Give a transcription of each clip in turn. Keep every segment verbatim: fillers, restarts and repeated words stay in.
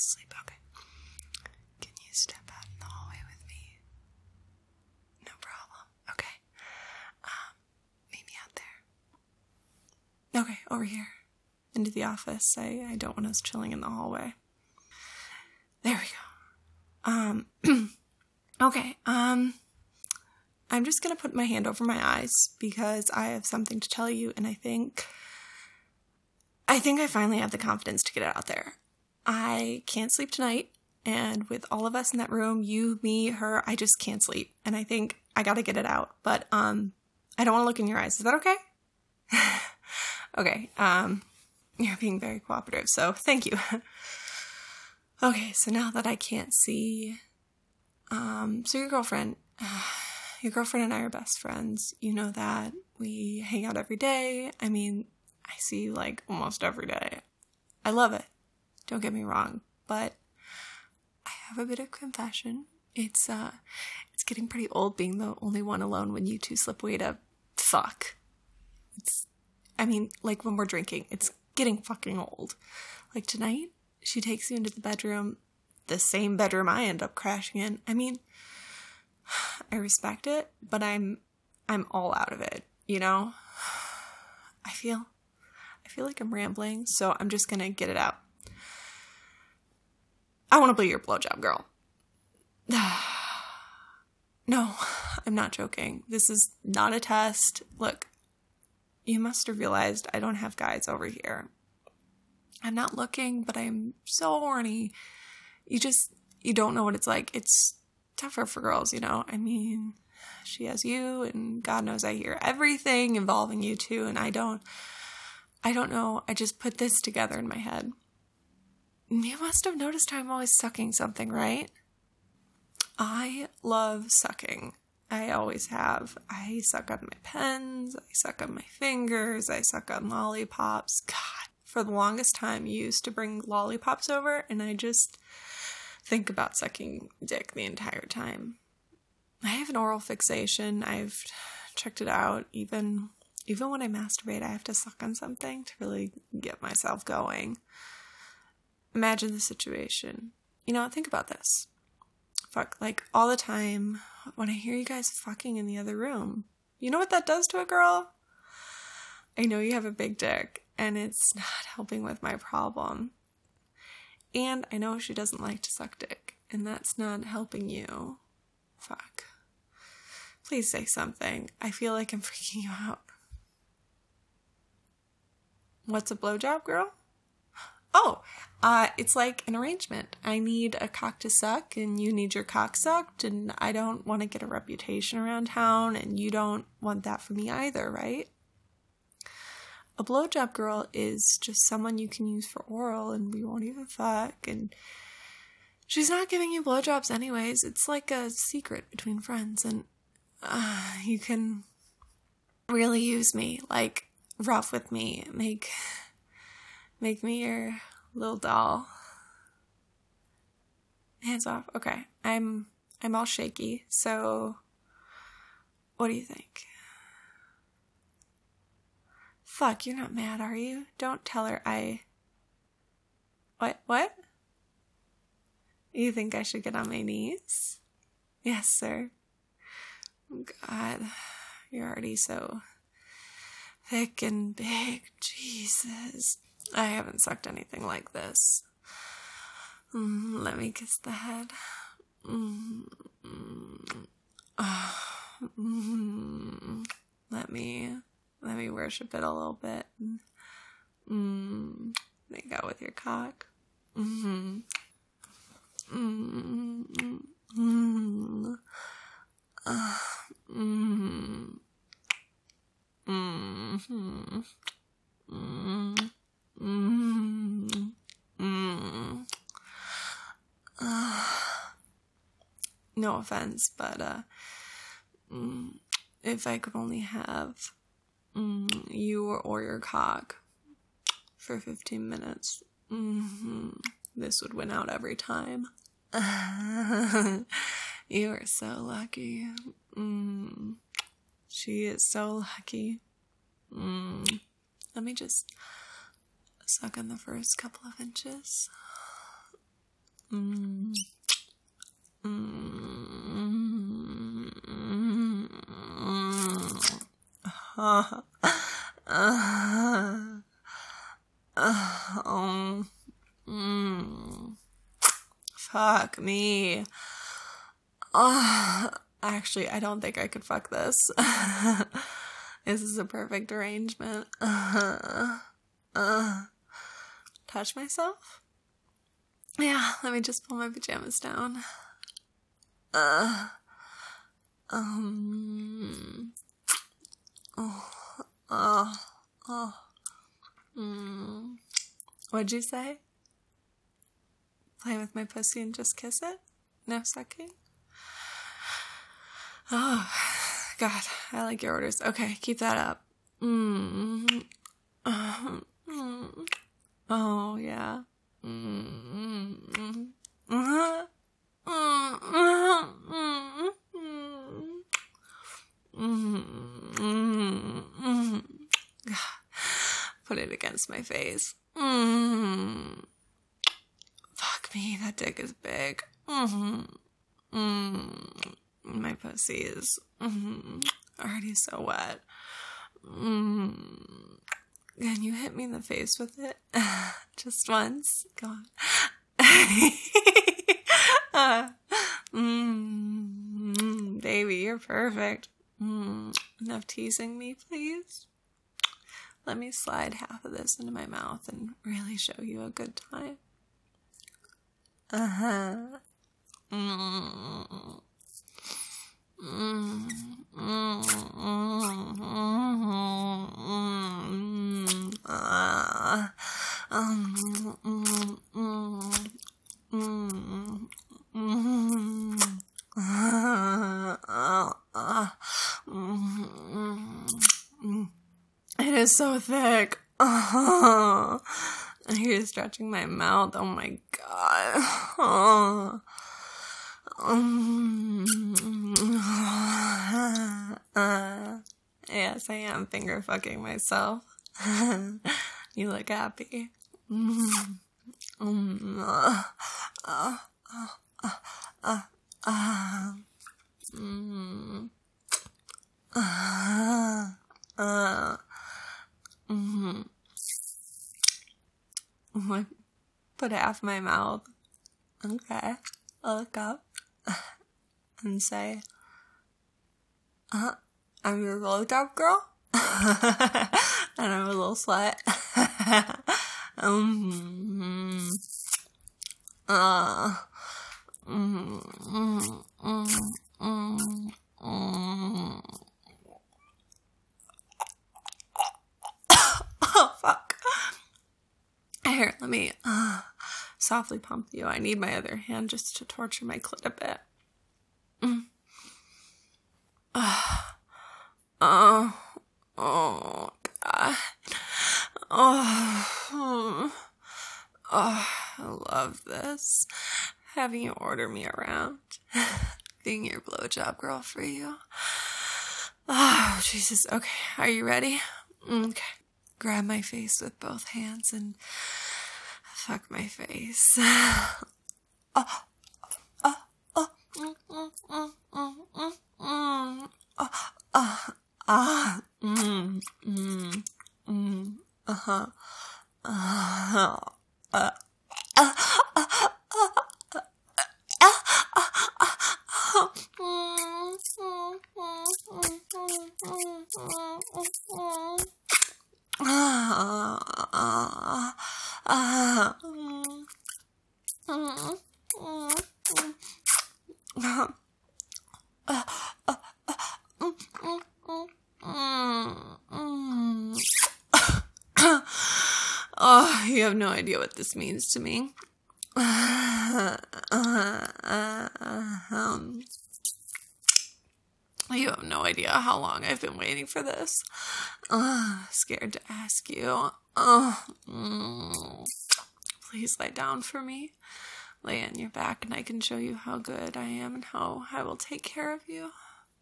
asleep. Okay. Can you step out in the hallway with me? No problem. Okay. Um, meet me out there. Okay, over here. Into the office. I, I don't want us chilling in the hallway. There we go. Um, okay, um, I'm just gonna put my hand over my eyes because I have something to tell you, and I think, I think I finally have the confidence to get it out there. I can't sleep tonight, and with all of us in that room, you, me, her, I just can't sleep, and I think I gotta get it out, but, um, I don't want to look in your eyes. Is that okay? Okay, um, you're being very cooperative, so thank you. Okay, so now that I can't see, um, so your girlfriend, uh, your girlfriend and I are best friends. You know that. We hang out every day. I mean, I see you like almost every day. I love it. Don't get me wrong, but I have a bit of confession. It's, uh, it's getting pretty old being the only one alone when you two slip away to fuck. It's, I mean, like when we're drinking, it's getting fucking old. Like tonight, she takes you into the bedroom, the same bedroom I end up crashing in. I mean, I respect it, but I'm, I'm all out of it, you know? I feel, I feel like I'm rambling, so I'm just gonna get it out. I want to be your blowjob girl. No, I'm not joking. This is not a test. Look, you must have realized I don't have guys over here. I'm not looking, but I'm so horny. You just, you don't know what it's like. It's tougher for girls, you know? I mean, she has you, and God knows I hear everything involving you two, and I don't, I don't know. I just put this together in my head. You must have noticed I'm always sucking something, right? I love sucking. I always have. I suck on my pens, I suck on my fingers, I suck on lollipops. God. For the longest time, you used to bring lollipops over, and I just think about sucking dick the entire time. I have an oral fixation. I've checked it out. Even even when I masturbate, I have to suck on something to really get myself going. Imagine the situation. You know, think about this. Fuck, like, all the time, when I hear you guys fucking in the other room, you know what that does to a girl? I know you have a big dick, and it's not helping with my problem. And I know she doesn't like to suck dick, and that's not helping you. Fuck. Please say something. I feel like I'm freaking you out. What's a blowjob, girl? Oh, uh, it's like an arrangement. I need a cock to suck, and you need your cock sucked, and I don't want to get a reputation around town, and you don't want that for me either, right? A blowjob girl is just someone you can use for oral, and we won't even fuck, and she's not giving you blowjobs anyways. It's like a secret between friends, and uh, you can really use me, like, rough with me, make, make me your little doll. Hands off. Okay, I'm, I'm all shaky, so what do you think? Fuck, you're not mad, are you? Don't tell her I... What? What? You think I should get on my knees? Yes, sir. God, you're already so thick and big. Jesus. I haven't sucked anything like this. Mm, let me kiss the head. Mm, mm, oh, mm, let me... Let me worship it a little bit. Mm, make out with your cock. Mm-hmm. Mm-hmm. Mm-hmm. Uh, mm-hmm. Mm-hmm. Mm-hmm. Mm-hmm. Uh, no offense, but uh, mm, if I could only have Mm, you or your cock for fifteen minutes. Mm-hmm. This would win out every time. You are so lucky. Mm. She is so lucky. Mm. Let me just suck on the first couple of inches. Mm. Mm. Mm. Uh. Uh. Uh. Oh. Mm. Fuck me. Oh, actually, I don't think I could fuck this. This is a perfect arrangement. Uh, uh, touch myself? Yeah, let me just pull my pajamas down. Uh, um, oh, oh, oh. Mm. What'd you say? Play with my pussy and just kiss it? No sucking? Oh, God, I like your orders. Okay, keep that up. Mm. Uh, mm. Oh, yeah. Mm. Uh-huh. Mm. Put it against my face. Mm. Fuck me, that dick is big. Mm. Mm. My pussy is mm, already so wet. Mm. Can you hit me in the face with it? Just once? Go on. uh, mm, baby, you're perfect. Mm. Enough teasing me, please? Let me slide half of this into my mouth and really show you a good time. Uh-huh. Mm. Mm, mm, mm, mm, uh, um, mm, mm, mm, mm, uh, uh, uh, mm, it is so thick. Uh, I hear you stretching my mouth. Oh my god. Uh, Um, uh, yes, I am finger fucking myself. You look happy. Mm, um, uh, uh, uh, uh, uh, uh, mm, uh, uh, mm. I put half my mouth. Okay, I'll look up and say, uh, I'm your blowjob girl, and I'm a little slut. um, uh, mm, mm, mm, mm, mm. Oh, fuck. Here, let me uh, softly pump you. I need my other hand just to torture my clit a bit. Mm. Uh, oh, oh, God. Oh, oh, I love this. Having you order me around. Being your blowjob girl for you. Oh, Jesus. Okay, are you ready? Okay. Grab my face with both hands and fuck my face. Oh, oh, oh, mm, mm, mm, mm, mm, mm. Oh, oh, ah, mm, mm, mm, uh-huh, uh-huh, uh, uh, uh, oh, you have no idea what this means to me. um, you have no idea how long I've been waiting for this. Uh, scared to ask you. Oh, mm. Please lie down for me. Lay on your back and I can show you how good I am and how I will take care of you.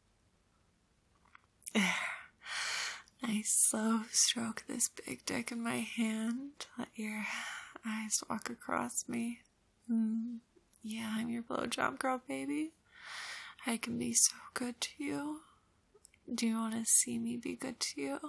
Nice slow stroke this big dick in my hand. Let your eyes walk across me. Mm, Yeah, I'm your blowjob girl, baby. I can be so good to you. Do you want to see me be good to you?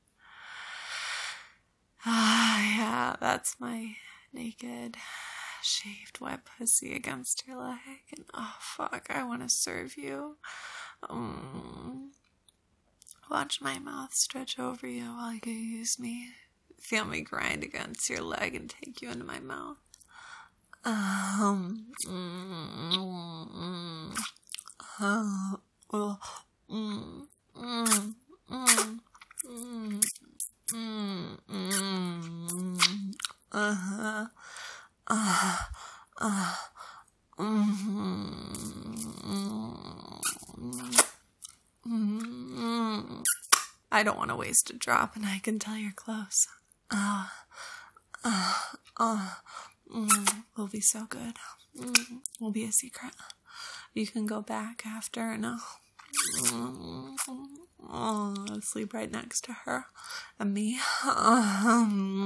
Ah, yeah, that's my naked, shaved, wet pussy against your leg. And oh, fuck, I want to serve you. Um, watch my mouth stretch over you while you use me. Feel me grind against your leg and take you into my mouth. Um, mm, mm, uh, uh, mm, mm, mm, mm, mm, mm, uh-huh, uh, uh, mm, mm. I don't want to waste a drop, and I can tell you're close. Uh, uh, uh, mm, we'll be so good. Mm, we'll be a secret. You can go back after and uh, mm, oh, I'll sleep right next to her and me. Uh,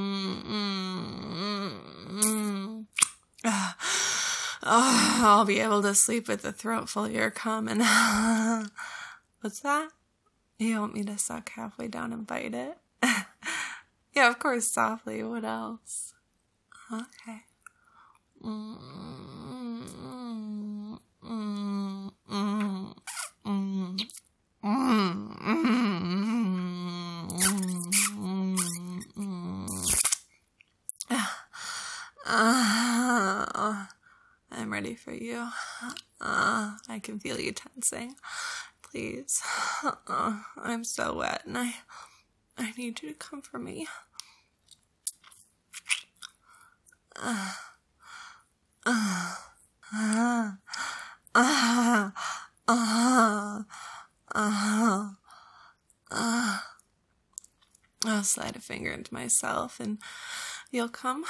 mm, mm, uh, oh, I'll be able to sleep with the throat full of your cum. And what's that? You want me to suck halfway down and bite it? Yeah, of course, softly. What else? Okay. Mm, mm, mm, mm, mm, mm, mm. Uh, I'm ready for you. Uh, I can feel you tensing. Please. Uh, I'm so wet and I I need you to come for me. Uh, uh, uh, uh, uh, uh, uh. I'll slide a finger into myself and you'll come.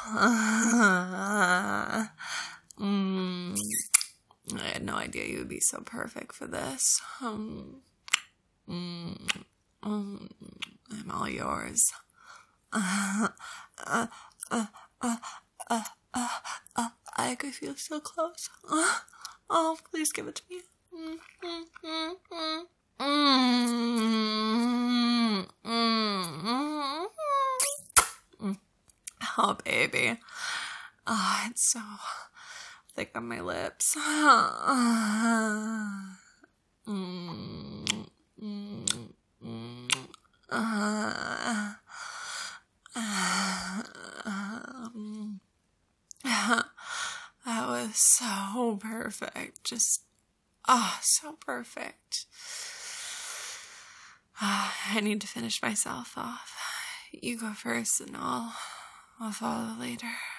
Uh, mm. I had no idea you would be so perfect for this. Um, mm, mm, I'm all yours. Uh, uh, uh, uh, uh, uh, uh, I could feel so close. Uh, oh, please give it to me. Mm, mm, mm, mm, mm, mm, mm. Oh, baby. Oh, it's so thick on my lips. Mm, mm, mm, uh, um, that was so perfect. Just, oh, so perfect. Uh, I need to finish myself off. You go first and I'll, I'll follow later.